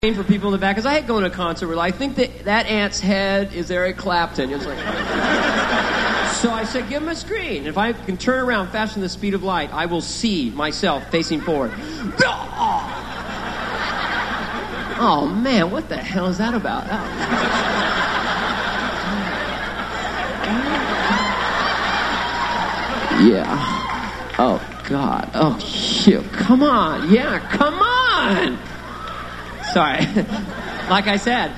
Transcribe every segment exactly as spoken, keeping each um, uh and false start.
For people in the back, because I hate going to a concert where I think that that ant's head is Eric Clapton. It's like, so I said, give him a screen. If I can turn around faster than the speed of light, I will see myself facing forward. Oh man, what the hell is that about? Oh. Yeah. Oh God. Oh shit. Come on. Yeah. Come on. Sorry. Like I said.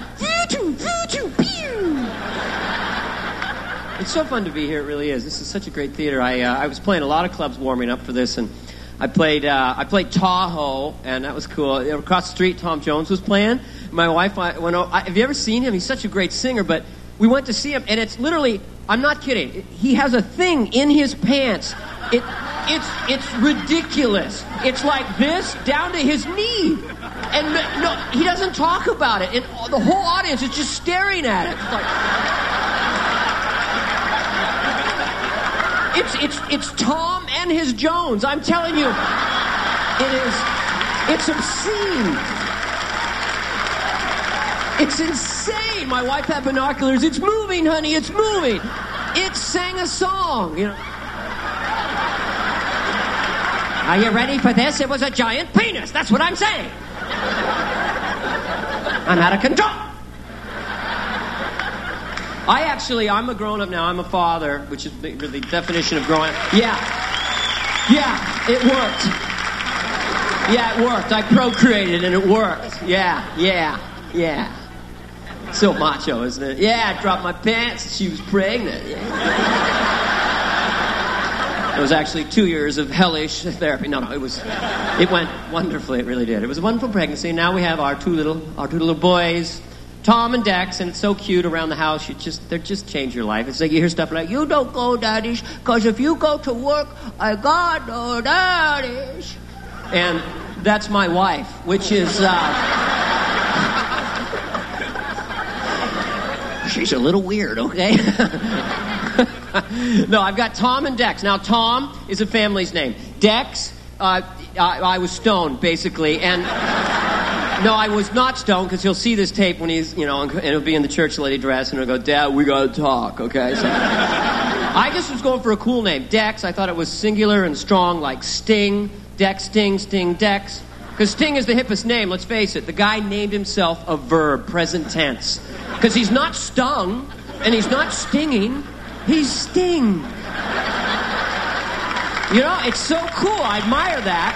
It's so fun to be here. It really is. This is such a great theater. I uh, I was playing a lot of clubs warming up for this, and I played uh, I played Tahoe, and that was cool. Across the street, Tom Jones was playing. My wife I, went. I, have you ever seen him? He's such a great singer. But we went to see him, and it's literally. I'm not kidding. He has a thing in his pants. It it's it's ridiculous. It's like this down to his knee. And no, he doesn't talk about it. And the whole audience is just staring at it. It's like, it's it's it's Tom and his Jones. I'm telling you, it is. It's obscene. It's insane. My wife had binoculars. It's moving, honey. It's moving. It sang a song. You know. Are you ready for this? It was a giant penis. That's what I'm saying. I'm out of control. I actually, I'm a grown-up now. I'm a father, which is the, the definition of growing up. Yeah. Yeah, it worked. Yeah, it worked. I procreated and it worked. Yeah, yeah, yeah. So macho, isn't it? Yeah, I dropped my pants and she was pregnant. Yeah. It was actually two years of hellish therapy. No, no, it was, it went wonderfully. It really did. It was a wonderful pregnancy. Now we have our two little, our two little boys, Tom and Dex, and it's so cute around the house. You just, they just change your life. It's like you hear stuff like, "You don't go, daddies, because if you go to work, I got no daddies." And that's my wife, which is, uh, she's a little weird, okay? No, I've got Tom and Dex. Now, Tom is a family's name. Dex, uh, I, I was stoned, basically. And, no, I was not stoned, because he'll see this tape when he's, you know, and he'll be in the church lady dress, and he'll go, "Dad, we gotta talk," okay? So, I just was going for a cool name. Dex, I thought it was singular and strong, like Sting. Dex, Sting, Sting, Dex. Because Sting is the hippest name, let's face it. The guy named himself a verb, present tense. Because he's not stung, and he's not stinging. He's Sting. You know, it's so cool. I admire that.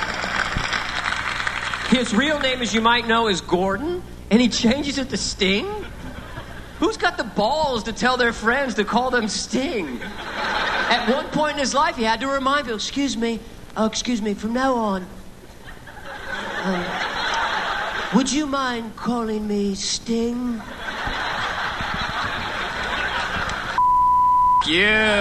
His real name, as you might know, is Gordon, and he changes it to Sting? Who's got the balls to tell their friends to call them Sting? At one point in his life, he had to remind people, excuse me, oh, excuse me, from now on, um, would you mind calling me Sting? You.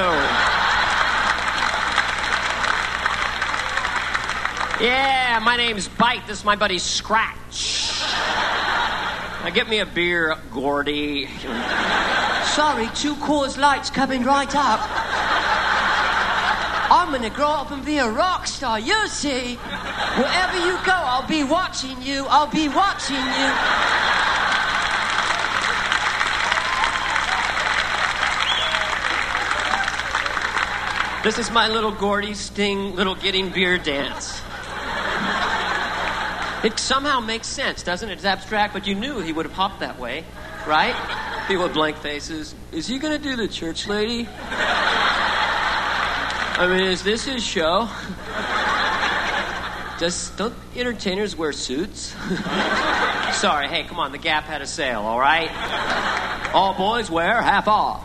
Yeah, my name's Bite. This is my buddy Scratch. Now get me a beer, Gordy. Sorry, two Coors Lights coming right up. I'm gonna grow up and be a rock star, you see. Wherever you go, I'll be watching you. I'll be watching you. This is my little Gordy Sting little getting beer dance. It somehow makes sense, doesn't it? It's abstract, but you knew he would have hopped that way, right? People with blank faces. Is he going to do the church lady? I mean, is this his show? Does, don't entertainers wear suits? Sorry, hey, come on, the Gap had a sale, all right? All boys wear half off.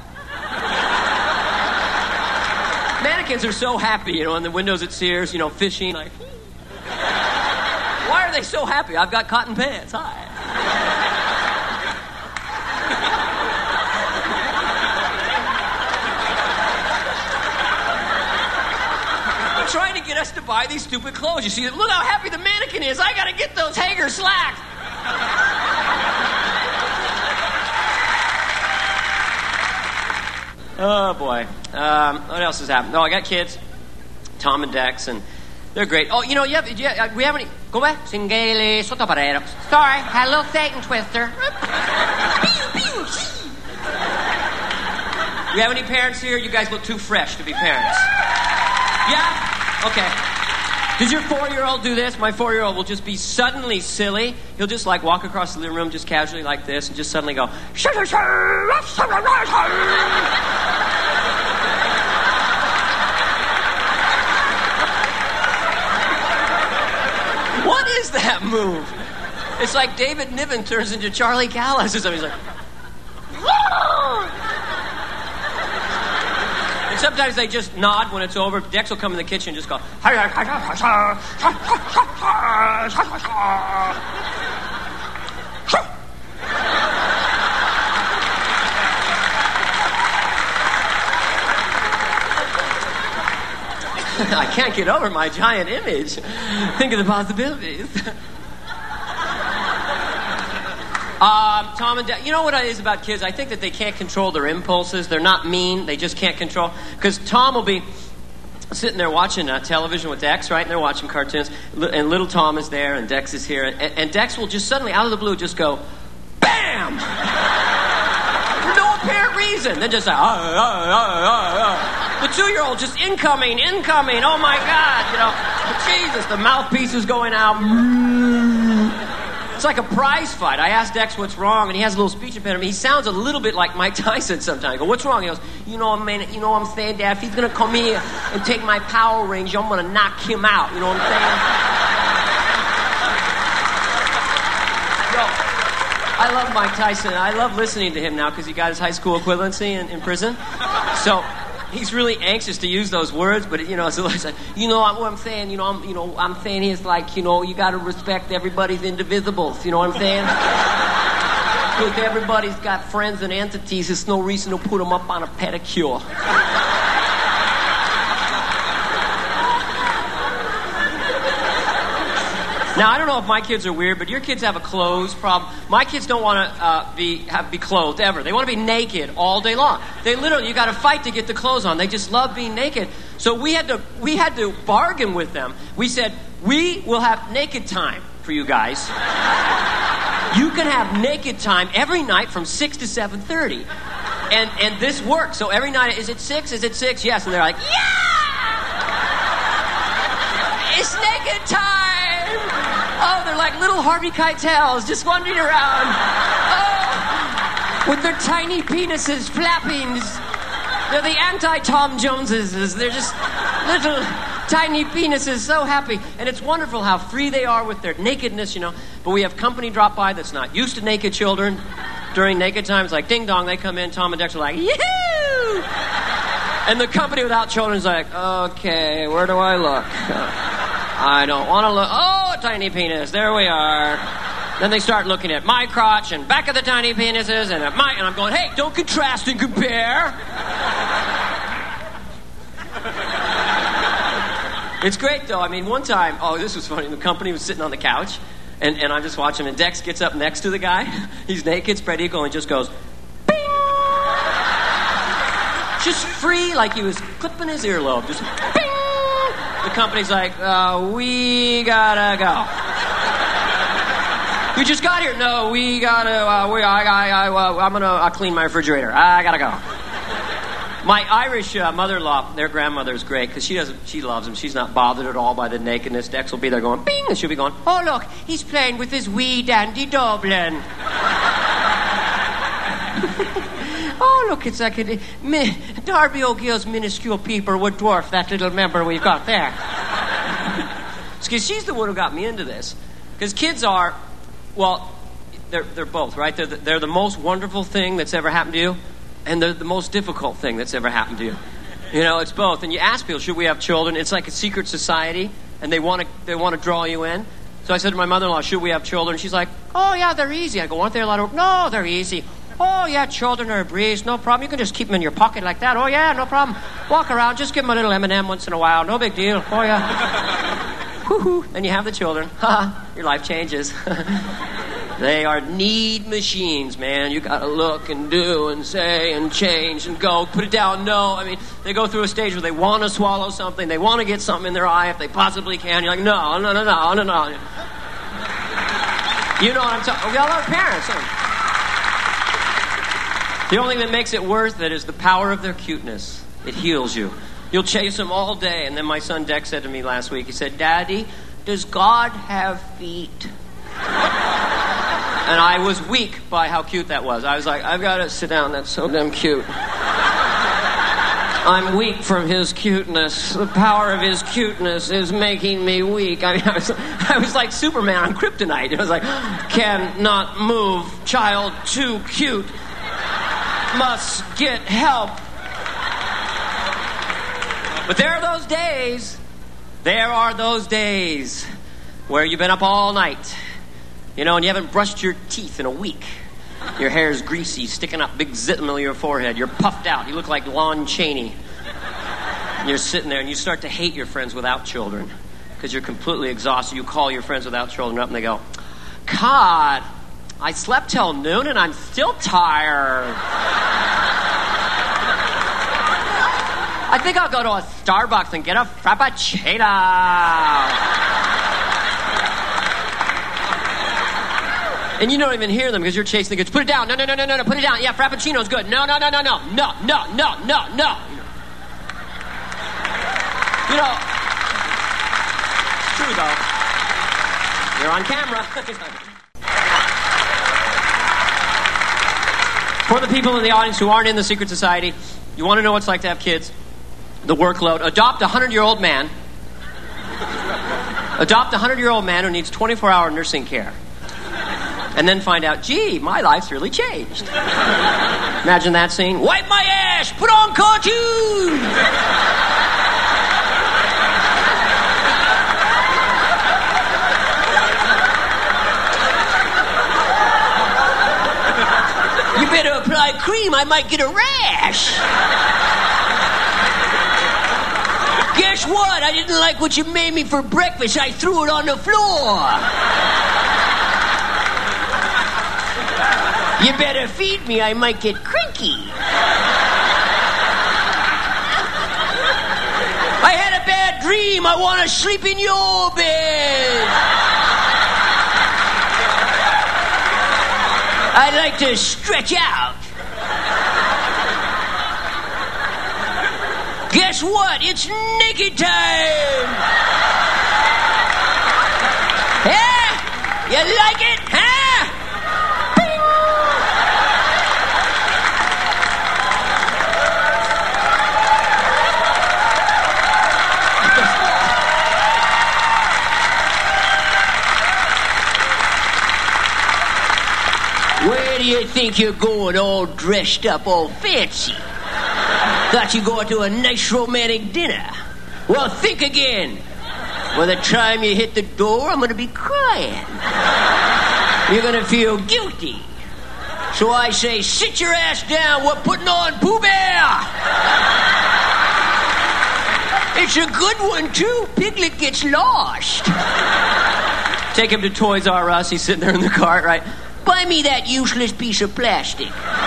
Mannequins are so happy, you know, in the windows at Sears, you know, fishing. Like, why are they so happy? I've got cotton pants. Hi. I'm trying to get us to buy these stupid clothes. You see, look how happy the mannequin is. I gotta get those Hager slacks. Oh, boy. Um, what else has happened? No, I got kids, Tom and Dex, and They're great. Oh, you know, yeah, yeah, we have any... Go back. Singele sotto parero. Sorry, had a little Satan twister. We have any parents here? You guys look too fresh to be parents. Yeah? Okay. Does your four-year-old do this? My four-year-old will just be suddenly silly. He'll just, like, walk across the living room just casually like this and just suddenly go... What is that move? It's like David Niven turns into Charlie Callis or something. He's like... And sometimes they just nod when it's over. Dex will come in the kitchen and just go... I can't get over my giant image. Think of the possibilities. Um, Tom and Dad, you know what it is about kids? I think that they can't control their impulses. They're not mean. They just can't control. Because Tom will be sitting there watching uh, television with Dex, right? And they're watching cartoons. And little Tom is there, and Dex is here. And, and Dex will just suddenly, out of the blue, just go, BAM! For no apparent reason. Then just like, ah, ah, ah, ah, ah. The two-year-old just incoming, incoming. Oh, my God. You know, Jesus, the mouthpiece is going out. It's like a prize fight. I asked Dex what's wrong, and he has a little speech impediment. He sounds a little bit like Mike Tyson sometimes. I go, what's wrong? He goes, you know, man, you know what I'm saying, Dad? If he's going to come here and take my power range, I'm going to knock him out. You know what I'm saying? Yo, I love Mike Tyson. I love listening to him now because he got his high school equivalency in, in prison. So... he's really anxious to use those words, but you know, so it's like, you know what I'm saying. You know, I'm, you know, I'm saying is like, you know, you got to respect everybody's indivisibles. You know what I'm saying? Because everybody's got friends and entities. There's no reason to put them up on a pedicure. Now, I don't know if my kids are weird, but your kids have a clothes problem. My kids don't want to uh, be have, be clothed ever. They want to be naked all day long. They literally, you got to fight to get the clothes on. They just love being naked. So we had to we had to bargain with them. We said, we will have naked time for you guys. You can have naked time every night from six to seven thirty. And, and this works. So every night, is it six? Is it six? Yes. And they're like, yeah! It's naked time! Oh, they're like little Harvey Keitels just wandering around. Oh, with their tiny penises flapping. They're the anti-Tom Joneses. They're just little tiny penises, so happy. And it's wonderful how free they are with their nakedness, you know. But we have company drop by that's not used to naked children. During naked times, like ding dong, they come in. Tom and Dex are like, yoo-hoo! And the company without children is like, okay, where do I look? I don't want to look. Oh, a tiny penis. There we are. Then they start looking at my crotch and back of the tiny penises and at my... And I'm going, hey, don't contrast and compare. It's great, though. I mean, one time... Oh, this was funny. The company was sitting on the couch, and, and I'm just watching, and Dex gets up next to the guy. He's naked, spread eagle, and just goes... Bing! Just free, like he was clipping his earlobe. Just... Bing! The company's like, uh, we gotta go. You just got here. No, we gotta, uh, we, I, I, I, uh, I'm gonna uh, clean my refrigerator. I gotta go. My Irish uh, mother-in-law, their grandmother's great, because she doesn't, she loves him. She's not bothered at all by the nakedness. Dex will be there going, bing, and she'll be going, oh, look, he's playing with his wee dandy Dublin. Oh, look, it's like a... Mi, Darby O'Gill's minuscule peeper would dwarf that little member we've got there. Because she's the one who got me into this. Because kids are, well, they're they're both, right? They're the, they're the most wonderful thing that's ever happened to you, and they're the most difficult thing that's ever happened to you. You know, it's both. And you ask people, should we have children? It's like a secret society, and they want to they want to draw you in. So I said to my mother-in-law, should we have children? She's like, oh, yeah, they're easy. I go, aren't there a lot of... No, they're easy. Oh, yeah, children are a breeze. No problem. You can just keep them in your pocket like that. Oh, yeah, no problem. Walk around. Just give them a little M and M once in a while. No big deal. Oh, yeah. Woo-hoo. Then you have the children. Ha! Your life changes. They are need machines, man. You gotta look and do and say and change and go. Put it down, no. I mean, they go through a stage where they want to swallow something. They want to get something in their eye if they possibly can. You're like, no, no, no, no, no, no. You know what I'm talking about. We all have parents. The only thing that makes it worth it is the power of their cuteness. It heals you. You'll chase them all day. And then my son Dex said to me last week, he said, Daddy, does God have feet? And I was weak by how cute that was. I was like, I've got to sit down. That's so damn cute. I'm weak from his cuteness. The power of his cuteness is making me weak. I mean, I was, I was like Superman on Kryptonite. I was like, cannot move. Child too cute. Must get help. But there are those days. There are those days where you've been up all night. You know, and you haven't brushed your teeth in a week. Your hair's greasy, sticking up, big zit in the middle of your forehead. You're puffed out. You look like Lon Chaney. And you're sitting there, and you start to hate your friends without children because you're completely exhausted. You call your friends without children up, and they go, God, I slept till noon, and I'm still tired. I think I'll go to a Starbucks and get a Frappuccino. And you don't even hear them because you're chasing the kids. Put it down. No, no, no, no, no, no. Put it down. Yeah, Frappuccino's good. No, no, no, no, no. No, no, no, no, no. You know, it's true, though. You're on camera. For the people in the audience who aren't in the secret society, you want to know what it's like to have kids? The workload. Adopt a hundred-year-old man. Adopt a hundred-year-old man who needs twenty-four hour nursing care. And then find out, gee, my life's really changed. Imagine that scene. Wipe my ass! Put on cartoons! You better apply cream, I might get a rash. Guess what? I didn't like what you made me for breakfast. I threw it on the floor. You better feed me, I might get cranky. I had a bad dream, I want to sleep in your bed. I like to stretch out. Guess what? It's naked time. Huh? You like it? Huh? Where do you think you're going all dressed up, all fancy? Thought you going to a nice romantic dinner. Well, think again. By the time you hit the door, I'm going to be crying. You're going to feel guilty. So I say, sit your ass down. We're putting on Pooh Bear. It's a good one, too. Piglet gets lost. Take him to Toys R Us. He's sitting there in the cart, right? Buy me that useless piece of plastic.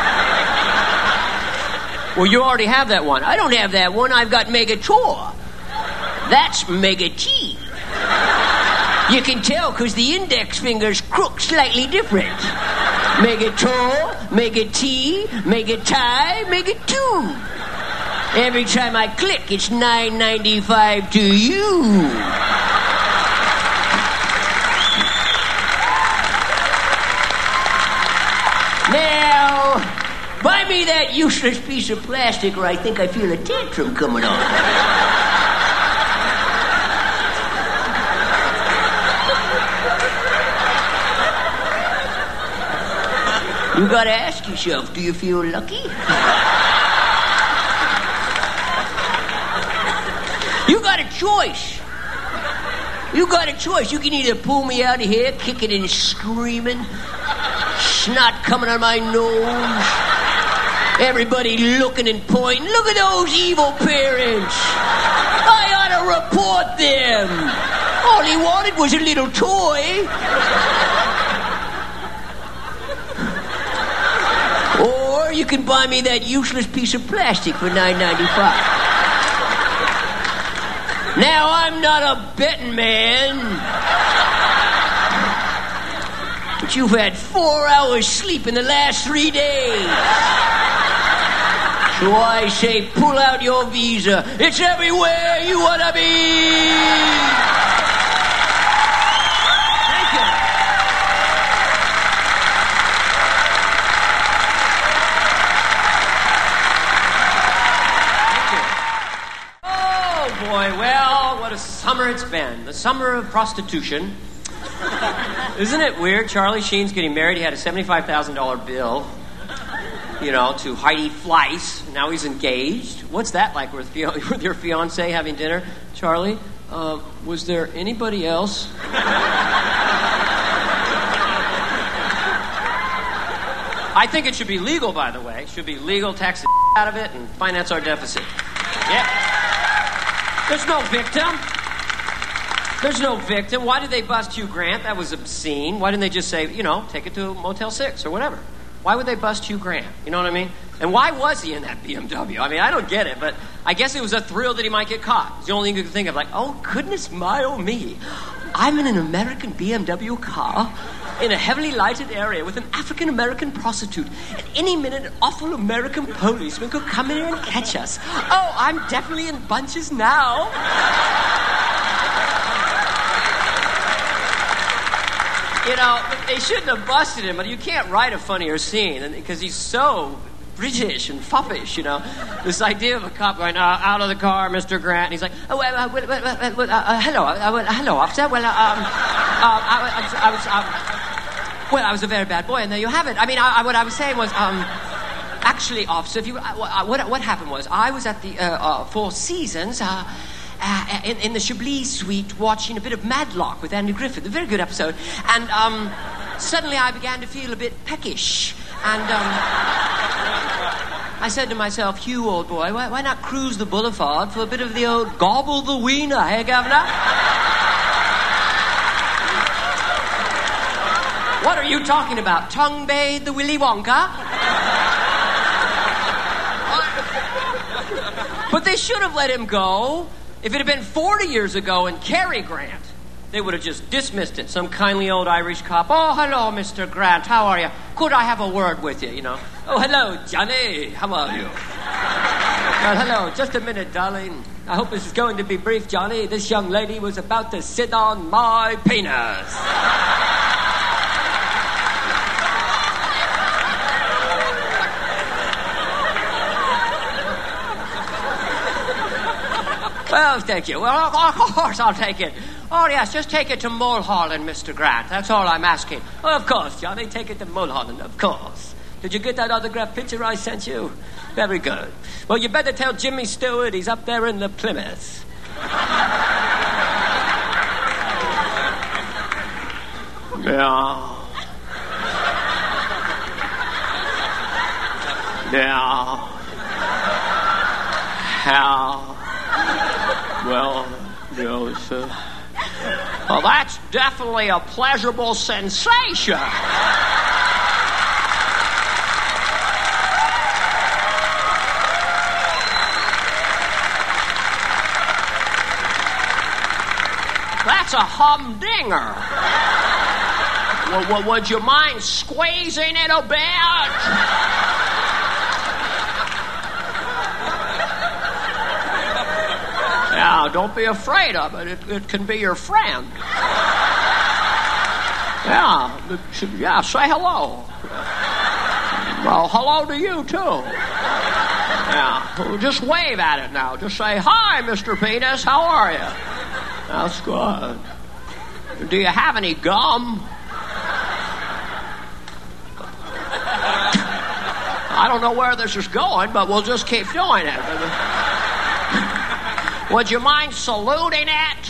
Well, you already have that one. I don't have that one. I've got Megator. That's Mega T. You can tell because the index finger's crook slightly different. Megator, Mega T, Mega Tie, Mega Two. Every time I click, it's nine ninety-five to you. Now, buy me that useless piece of plastic or I think I feel a tantrum coming on. You gotta ask yourself, do you feel lucky? You got a choice. You got a choice. You can either pull me out of here, kicking and screaming, snot coming out of my nose, everybody looking and pointing. Look at those evil parents. I ought to report them. All he wanted was a little toy. you can buy me that useless piece of plastic for nine ninety-five. Now, I'm not a betting man, but you've had four hours sleep in the last three days. So I say, pull out your visa. It's everywhere you want to be. Well, what a summer it's been. The summer of prostitution. Isn't it weird? Charlie Sheen's getting married. He had a seventy-five thousand dollars bill, you know, to Heidi Fleiss. Now he's engaged. What's that like with, with your fiancé having dinner? Charlie, uh, was there anybody else? I think it should be legal, by the way. It should be legal, tax the out of it, and finance our deficit. Yeah. There's no victim. There's no victim. Why did they bust Hugh Grant? That was obscene. Why didn't they just say, you know, take it to Motel six or whatever? Why would they bust Hugh Grant? You know what I mean? And why was he in that B M W? I mean, I don't get it, but I guess it was a thrill that he might get caught. It's the only thing you could think of. Like, oh, goodness my, oh me. I'm in an American B M W car in a heavily lighted area with an African-American prostitute. At any minute, an awful American policeman could come in and catch us. Oh, I'm definitely in bunches now. You know, they shouldn't have busted him, but you can't write a funnier scene because he's so British and foppish, you know. This idea of a cop going, uh, out of the car, Mister Grant, and he's like, oh, well, uh, well, well, well, well, uh, hello, uh, well, hello, officer. Well, uh, um, uh, I, I, I was, um, well, I was a very bad boy, and there you have it. I mean, I, I, what I was saying was, um, actually, officer, if you, uh, what, what happened was, I was at the uh, uh, Four Seasons, uh, Uh, in, in the Chablis suite watching a bit of Madlock with Andy Griffith, a very good episode, and um, suddenly I began to feel a bit peckish, and um, I said to myself, Hugh, old boy, why, why not cruise the boulevard for a bit of the old gobble the wiener, hey, Governor? What are you talking about? Tongue bathe the Willy Wonka? But they should have let him go. If it had been forty years ago in Cary Grant, they would have just dismissed it. Some kindly old Irish cop. Oh, hello, Mister Grant. How are you? Could I have a word with you, you know? Oh, hello, Johnny. How are you? Well, hello. Just a minute, darling. I hope this is going to be brief, Johnny. This young lady was about to sit on my penis. Well, thank you. Well, of course I'll take it. Oh, yes, just take it to Mulholland, Mister Grant. That's all I'm asking. Oh, of course, Johnny, take it to Mulholland, of course. Did you get that autographed picture I sent you? Very good. Well, you better tell Jimmy Stewart he's up there in the Plymouth. Yeah. Yeah. How? Well, you know, it's, uh, well, that's definitely a pleasurable sensation. That's a humdinger. Well, well, would you mind squeezing it a bit? Now, don't be afraid of it. It, it can be your friend. Yeah, it, yeah, say hello. Well, hello to you, too. Yeah, well, just wave at it now. Just say, hi, Mister Penis, how are you? That's good. Do you have any gum? I don't know where this is going, but we'll just keep doing it. Would you mind saluting it?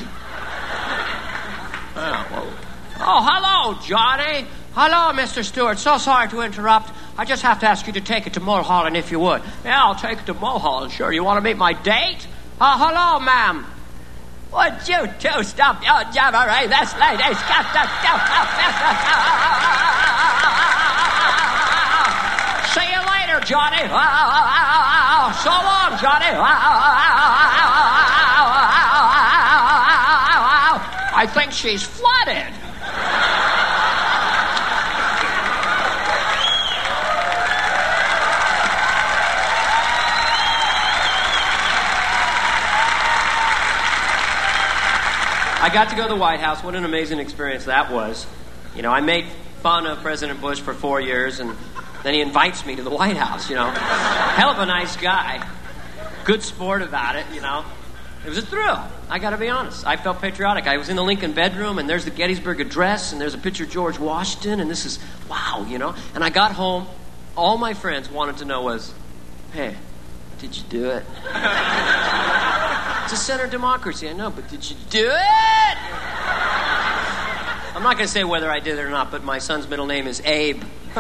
Oh, well. Oh, hello, Johnny. Hello, Mister Stewart. So sorry to interrupt. I just have to ask you to take it to Mulholland if you would. Yeah, I'll take it to Mulholland, sure. You want to meet my date? Oh, hello, ma'am. Would you two stop your jabbering? This lady's got to go. See you later, Johnny. So long, Johnny. I think she's flooded. I got to go to the White House. What an amazing experience that was. You know, I made fun of President Bush for four years, and then he invites me to the White House, you know. Hell of a nice guy. Good sport about it, you know. It was a thrill. I got to be honest. I felt patriotic. I was in the Lincoln bedroom, and there's the Gettysburg Address, and there's a picture of George Washington, and this is, wow, you know. And I got home. All my friends wanted to know was, hey, did you do it? It's a center democracy, I know, but did you do it? I'm not going to say whether I did it or not, but my son's middle name is Abe.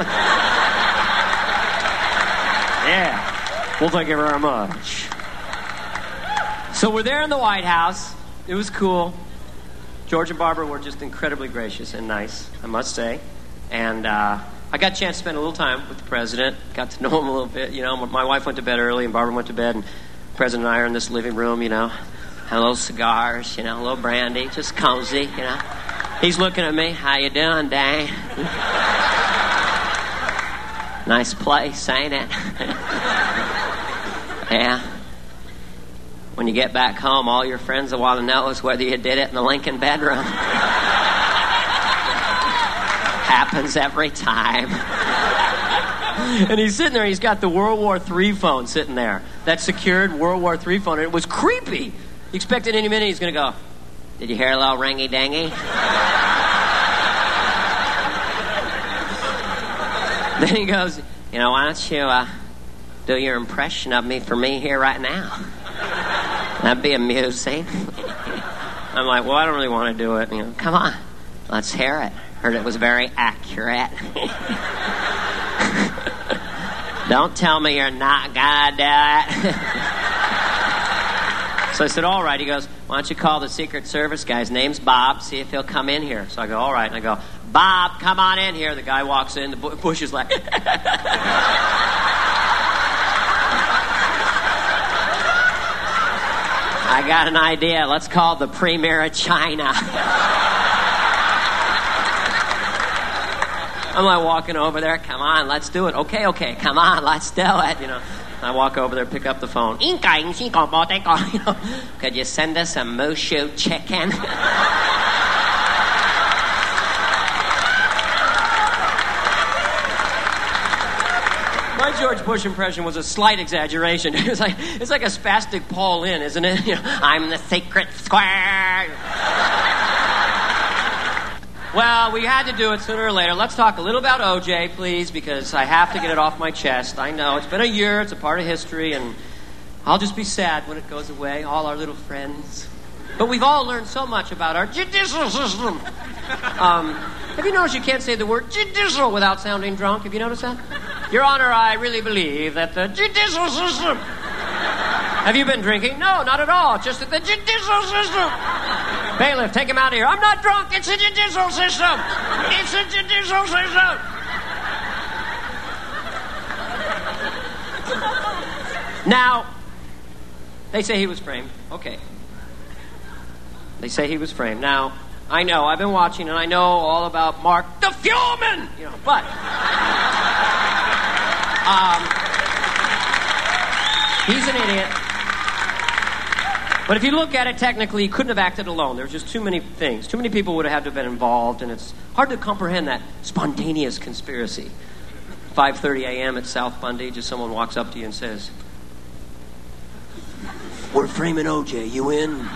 Yeah. Well, thank you very much. So we're there in the White House. It was cool. George and Barbara were just incredibly gracious and nice, I must say. And uh, I got a chance to spend a little time with the president. Got to know him a little bit. You know, my wife went to bed early and Barbara went to bed. And the president and I are in this living room, you know. Had a little cigars, you know, a little brandy. Just cozy, you know. He's looking at me. How you doing, Dang? Nice place, ain't it? Yeah. When you get back home, all your friends will want to know is whether you did it in the Lincoln bedroom. Happens every time. And he's sitting there, he's got the World War Three phone sitting there. That secured World War Three phone, and it was creepy. You expected any minute he's going to go, did you hear a little ringy-dingy? Then he goes, you know, why don't you uh, do your impression of me for me here right now? That'd be amusing. I'm like, well, I don't really want to do it. You know, come on, let's hear it. Heard it was very accurate. Don't tell me you're not gonna do it. So I said, all right. He goes, why don't you call the Secret Service guy? His name's Bob. See if he'll come in here. So I go, all right. And I go, Bob, come on in here. The guy walks in. The Bush is like... I got an idea. Let's call the Premier of China. I'm like walking over there. Come on, let's do it. Okay, okay, come on, let's do it. You know, I walk over there, pick up the phone. You know, could you send us a Mushu chicken? My George Bush impression was a slight exaggeration. It's like it's like a spastic Paul Lynde, isn't it? You know, I'm the secret square. Well, we had to do it sooner or later. Let's talk a little about O J, please, because I have to get it off my chest. I know it's been a year; it's a part of history, and I'll just be sad when it goes away. All our little friends, but we've all learned so much about our judicial system. Um, have you noticed you can't say the word judicial without sounding drunk? Have you noticed that? Your Honor, I really believe that the judicial system... Have you been drinking? No, not at all. Just that the judicial system... Bailiff, take him out of here. I'm not drunk. It's a judicial system. It's a judicial system. Now, they say he was framed. Okay. They say he was framed. Now, I know. I've been watching, and I know all about Mark the Fuhrman. You know, but... Um, he's an idiot. But if you look at it technically, he couldn't have acted alone. There's just too many things. Too many people would have had to have been involved, and it's hard to comprehend that spontaneous conspiracy. five thirty a.m. at South Bundy, just someone walks up to you and says, we're framing O J, you in?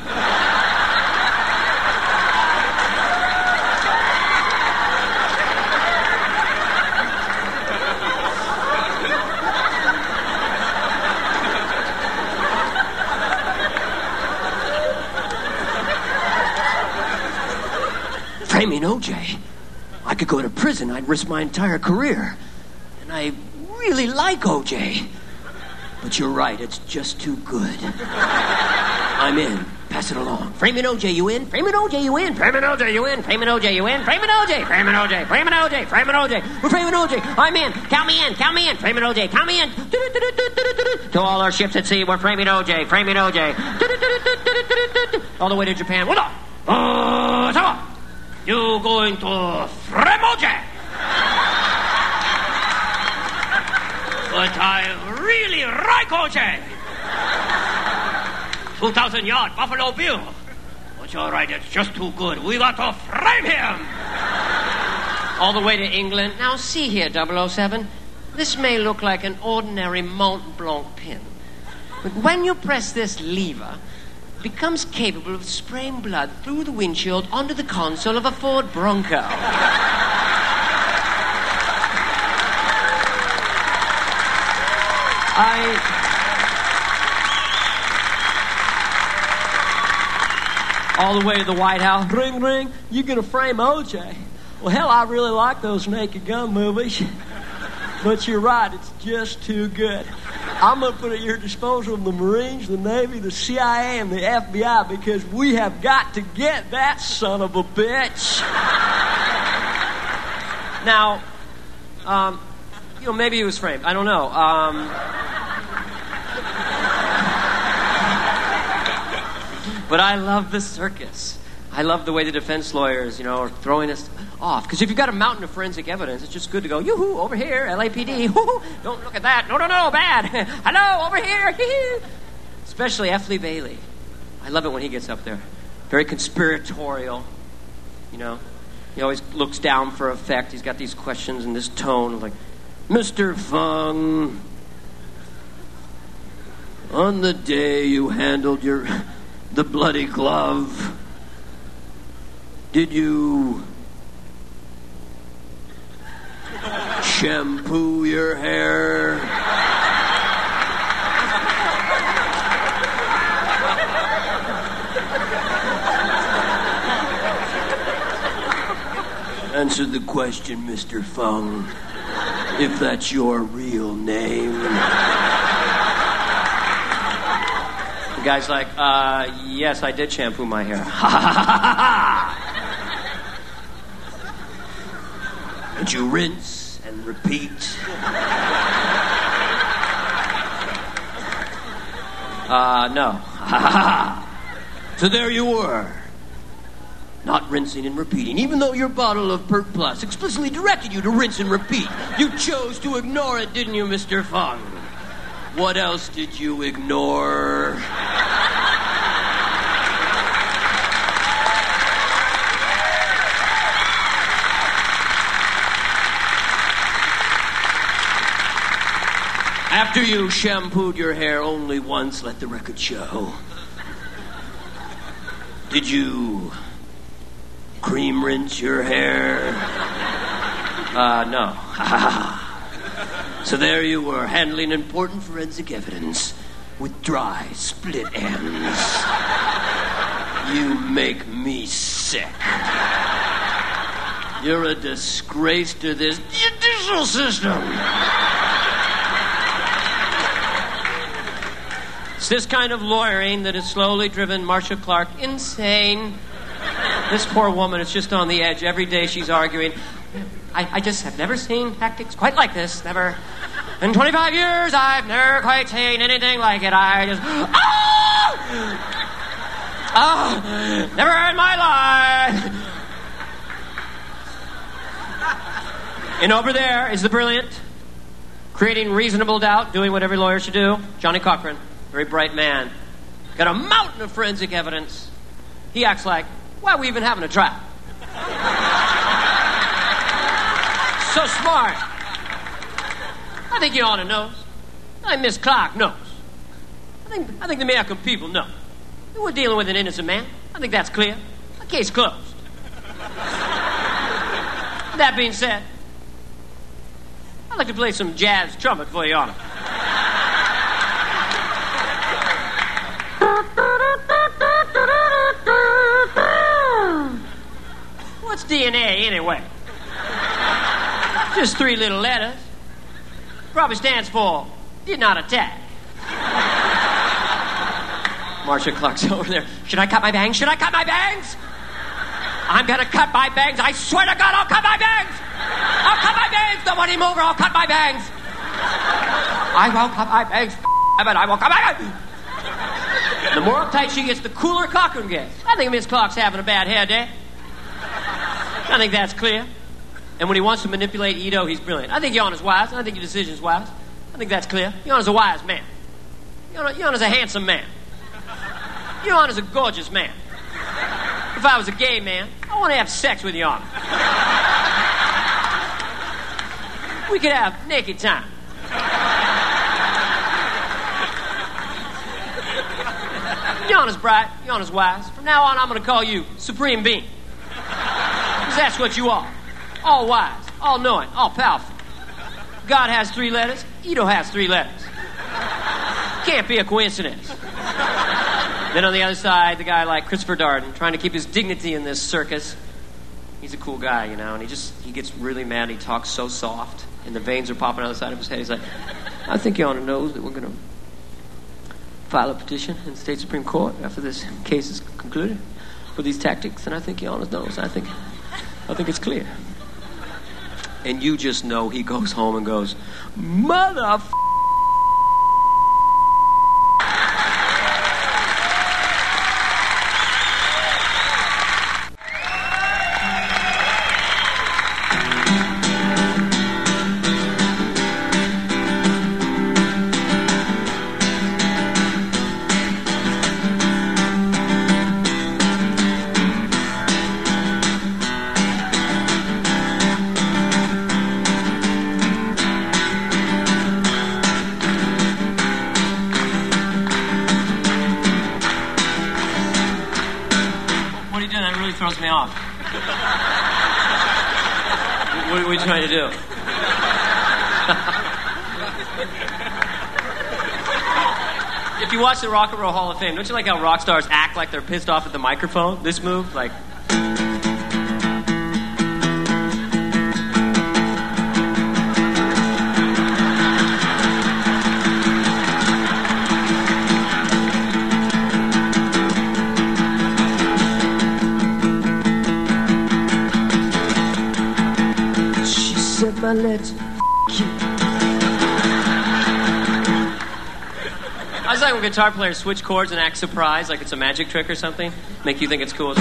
Framing O J? I could go to prison. I'd risk my entire career. And I really like O J. But you're right, it's just too good. I'm in. pass it along. Freeman O J, you in? Freeman O J, you in? Freeman O J, you in? Freeman O J, you in? Freeman O J, Freeman O J, Freeman O J, Freeman O J. We're Freeman O J. I'm in. Count me in. Count me in. Freeman O J, count me in. To all our ships at sea, we're Freeman O J, Freeman O J. All the way to Japan. Hold on. Oh, so you going to Freeman O J? But I really like O J. two thousand yard Buffalo Bill. But you're right, it's just too good. We got to frame him. All the way to England. Now, see here, double oh seven. This may look like an ordinary Mont Blanc pin. But when you press this lever, it becomes capable of spraying blood through the windshield onto the console of a Ford Bronco. I... All the way to the White House. Ring, ring, you gonna frame O J? Well, hell, I really like those Naked Gun movies. But you're right, it's just too good. I'm gonna put at your disposal the Marines, the Navy, the C I A, and the F B I because we have got to get that son of a bitch. Now, um, you know, maybe he was framed. I don't know. Um... But I love the circus. I love the way the defense lawyers, you know, are throwing us off. Because if you've got a mountain of forensic evidence, it's just good to go, yoo-hoo, over here, L A P D, hoo-hoo, don't look at that, no, no, no, bad, hello, over here, hee-hee. Especially F. Lee Bailey. I love it when he gets up there. Very conspiratorial, you know. He always looks down for effect. He's got these questions and this tone of like, Mister Fung, on the day you handled your... the bloody glove, did you shampoo your hair? Answer the question, Mister Fung, if that's your real name. The guy's like, uh, yes, I did shampoo my hair. Ha ha ha ha! Did you rinse and repeat? Uh, no. Ha ha ha! So there you were. Not rinsing and repeating, even though your bottle of Pert Plus explicitly directed you to rinse and repeat. You chose to ignore it, didn't you, Mister Fung? What else did you ignore? After you shampooed your hair only once, let the record show. Did you cream rinse your hair? Uh, no. So there you were, handling important forensic evidence with dry, split ends. You make me sick. You're a disgrace to this judicial system. It's this kind of lawyering that has slowly driven Marcia Clark insane. This poor woman is just on the edge. Every day she's arguing. I, I just have never seen tactics quite like this. Never. In twenty-five years, I've never quite seen anything like it. I just... Oh! Oh! Never in my life. And over there is the brilliant, creating reasonable doubt, doing what every lawyer should do, Johnny Cochran. Very bright man. Got a mountain of forensic evidence. He acts like, why are we even having a trial? So smart. I think you ought to know. I think Miss Clark knows. I think I think the American people know. We're dealing with an innocent man. I think that's clear. A case closed. That being said, I'd like to play some jazz trumpet for you, Your Honor. What's D N A, anyway? Just three little letters. Probably stands for did not attack. Marcia Clark's over there. Should I cut my bangs? Should I cut my bangs? I'm gonna cut my bangs. I swear to God, I'll cut my bangs. I'll cut my bangs. Nobody move or I'll cut my bangs. I won't cut my bangs. But I won't cut my bangs. The more uptight she gets, the cooler Cochran gets. I think Miss Clark's having a bad hair day. I think that's clear. And when he wants to manipulate Ito, he's brilliant. I think Yonah's wise. I think your decision's wise. I think that's clear. Yonah's a wise man. Yonah, Yonah's a handsome man. Yonah's a gorgeous man. If I was a gay man, I want to have sex with Yonah. We could have naked time. Yonah's bright. Yonah's wise. From now on, I'm going to call you Supreme Being. Because that's what you are. All wise, all knowing, all powerful. God has three letters. Ito has three letters. Can't be a coincidence. Then on the other side, the guy like Christopher Darden, trying to keep his dignity in this circus. He's a cool guy, you know, and he just, he gets really mad. He talks so soft, and the veins are popping out the side of his head. He's like, I think Yonah knows that we're going to file a petition in the state Supreme Court after this case is concluded with these tactics, and I think Yonah knows. I think, I think it's clear. And you just know he goes home and goes, mother. Throws me off. What are we trying to do? If you watch the Rock and Roll Hall of Fame, don't you like how rock stars act like they're pissed off at the microphone? This move, like... My legs. I was like when guitar players switch chords and act surprised, like it's a magic trick or something, make you think it's cool.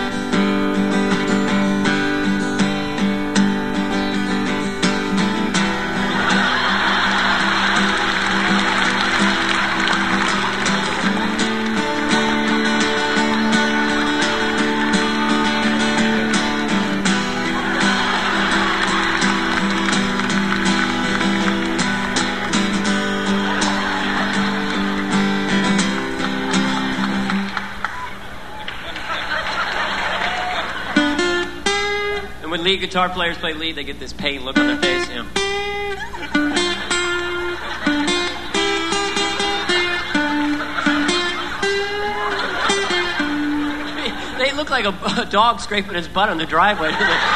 Lead guitar players play lead, they get this pain look on their face, you know. They look like a, a dog scraping his butt on the driveway.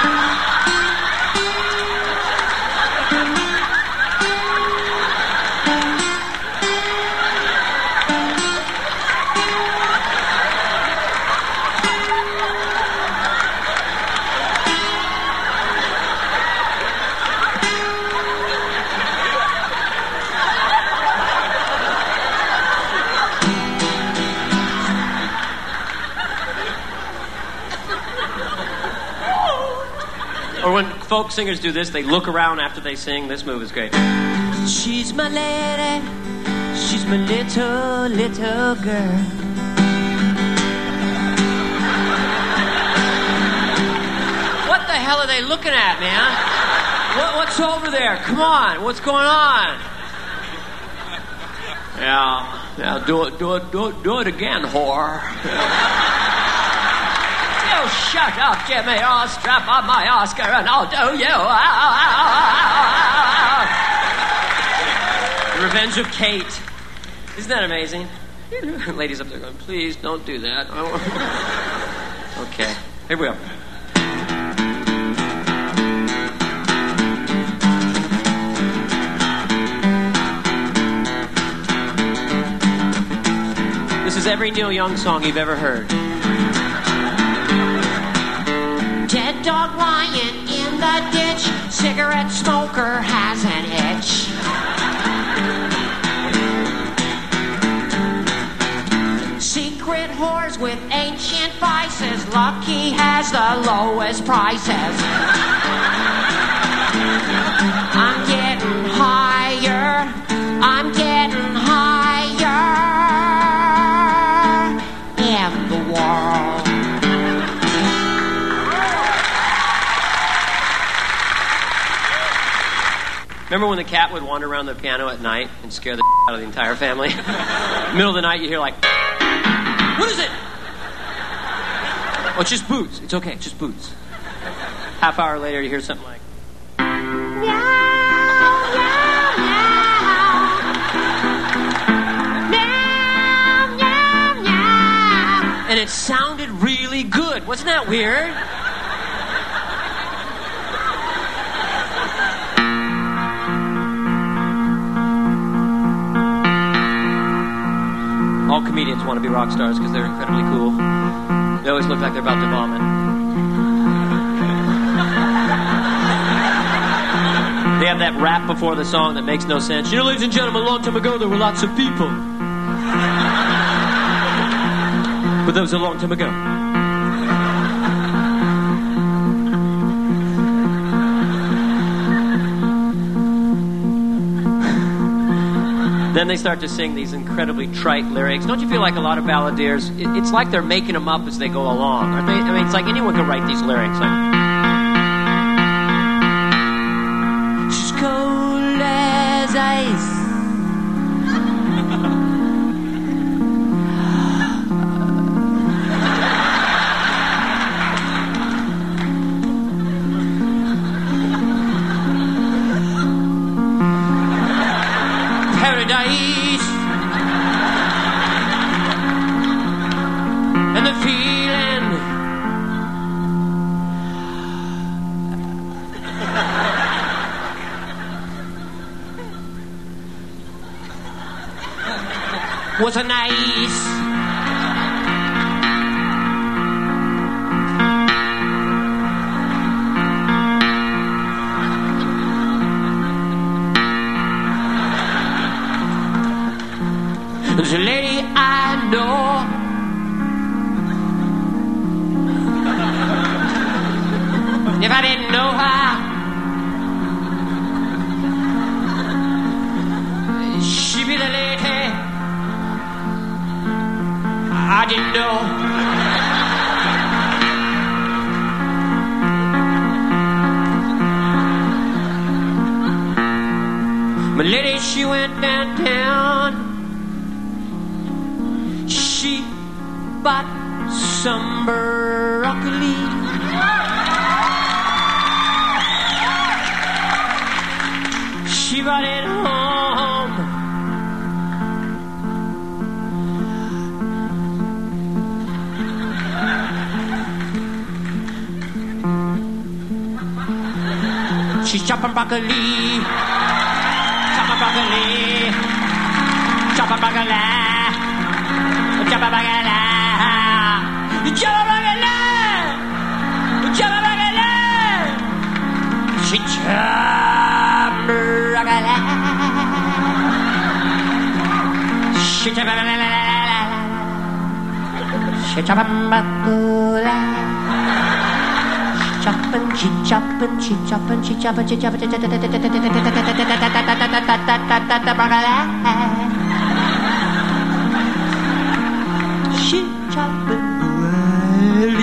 Or when folk singers do this, they look around after they sing. This move is great. She's my lady. She's my little, little girl. What the hell are they looking at, man? What, what's over there? Come on. What's going on? Yeah. Yeah, do it, do it, do it, do it again, whore. You shut up, Jimmy. I'll strap on my Oscar and I'll do you. The Revenge of Kate. Isn't that amazing? Ladies up there going, please don't do that. Okay, here we go. This is every Neil Young song you've ever heard. Dead dog lying in the ditch. Cigarette smoker has an itch. Secret whores with ancient vices. Lucky has the lowest prices. I'm getting higher. I'm getting higher in the world. Remember when the cat would wander around the piano at night and scare the out of the entire family? Middle of the night, you hear like, what is it? Oh, it's just Boots. It's okay, it's just Boots. Half hour later, you hear something like, Meow, meow, meow. Meow, meow, meow. and it sounded really good. Wasn't that weird? All comedians want to be rock stars because they're incredibly cool. They always look like they're about to vomit. They have that rap before the song that makes no sense. You know, ladies and gentlemen, a long time ago there were lots of people. But that was a long time ago. Then they start to sing these incredibly trite lyrics. Don't you feel like a lot of balladeers, it, it's like they're making them up as they go along, aren't they? I mean, it's like anyone can write these lyrics. Like, she's cold as ice. Paradise and the feeling was a nice There's a lady I know. If I didn't know her, she'd be the lady I didn't know. My lady, she went downtown. She bought some broccoli. She brought it home. She's chopping broccoli. Chopping broccoli. Chopping broccoli. Jabba-bagala, jabba-bagala, jabba-bagala, she jabba-bagala, she jabba-bagala, she jabba-bagala, she choppin', she choppin', she choppin', she choppin', she choppin', jabba-bagala. She chopping really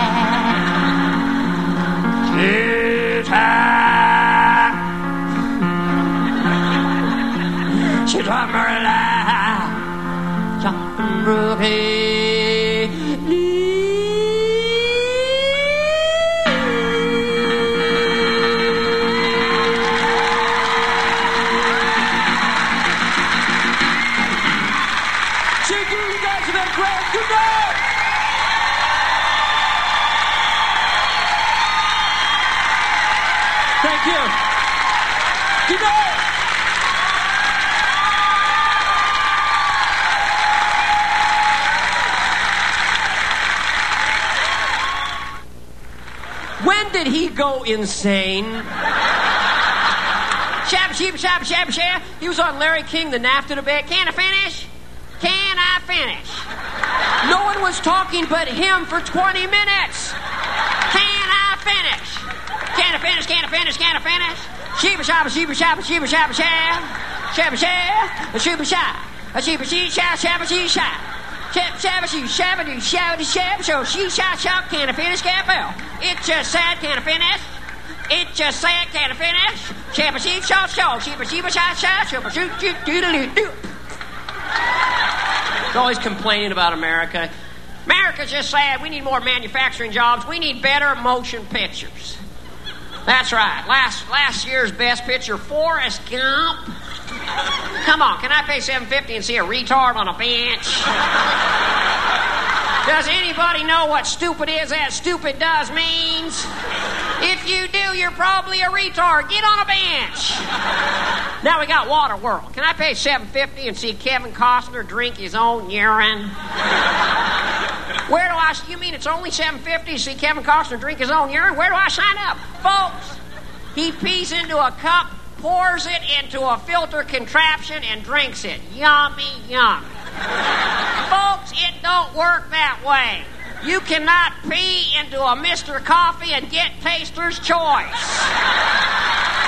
She chopping chopping broccoli. Good night! Thank you. Good night! did he go insane? Shabba, sheeba, shabba, shabba, shabba. He was on Larry King, the NAFTA debate. Can I finish? Can I finish? No one was talking but him for twenty minutes. Can I finish? Can I finish? Can I finish? Can I finish? Sheeba, shabba, sheeba, shabba, sheeba, shabba, shabba. Shabba, shabba, sheeba, shabba. A sheeba, she, shabba, shabba, she, shabba. Shabba, shabba, she, shabba, do, shabba, do, shabba. So she, shabba, shabba, can I finish? Can I finish? It just said, can I finish? It just said, can I finish? Shabba, she, shabba, shabba, sheeba, sheeba, shabba, shabba, shabba, shoot, shoot, doodle-doo. He's always complaining about America. America's just sad. We need more manufacturing jobs. We need better motion pictures. That's right. Last last year's best picture, Forrest Gump. Come on, can I pay seven fifty and see a retard on a bench? Does anybody know what stupid is as stupid does means? If you do, you're probably a retard. Get on a bench. Now we got Waterworld. Can I pay seven fifty and see Kevin Costner drink his own urine? Where do I... You mean it's only seven fifty to see Kevin Costner drink his own urine? Where do I sign up? Folks, he pees into a cup, pours it into a filter contraption, and drinks it. Yummy, yummy. Folks, it don't work that way. You cannot pee into a Mister Coffee and get Taster's Choice.